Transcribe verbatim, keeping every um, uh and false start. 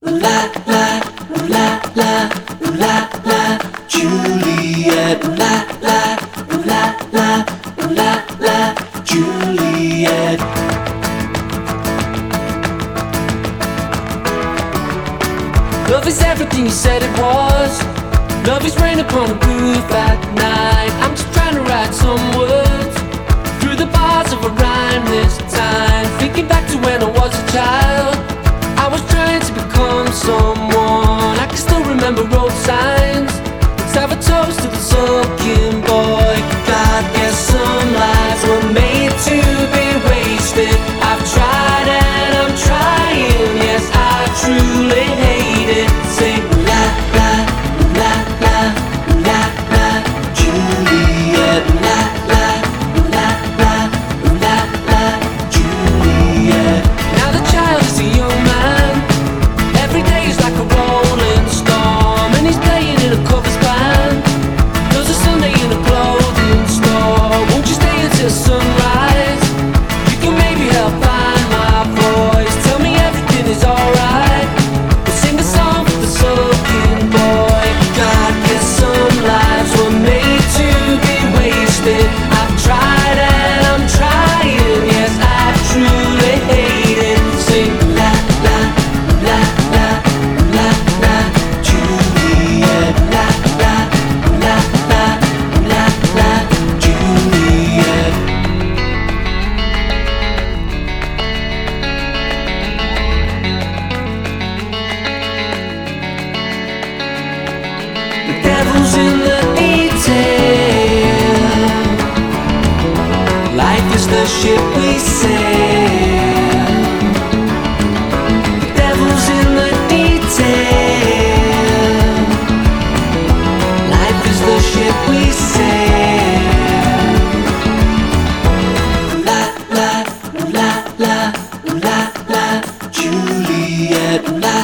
la la, ooh la la, ooh la la, Juliet. Ooh la la, ooh la la, ooh la la, Juliet. Love is everything you said it was. Love is rain upon a roof at night. I'm just trying to write some words through the bars of a rhyme this time. Thinking back to when I was a child, I was trying to become someone. I can still remember road signs. Let's have a toast to the sulking boy. God, guess some lives were made to be wasted. I've tried and I'm trying. Yes, I truly hate it. Say la la, la la, la la, Juliet. La la, la la, la la, Juliet. Now the child is a young man. Every day is like a rolling storm, and he's playing in a covers band. There's a Sunday in a clothing store. Won't you stay until sunrise? You can maybe help find my voice. Tell me everything is alright. We'll sing a song for the sulking boy. God, guess some lives were made to be wasted. I've tried and I'm trying. Yes, I truly hate it. Sing la la, la la, la la, Juliet. La la, la la, la la, Juliet. The devil's in the detail. Life is the ship we sail. The devil's in the detail. Life is the ship we sail. La la, la la, la la, Juliet. La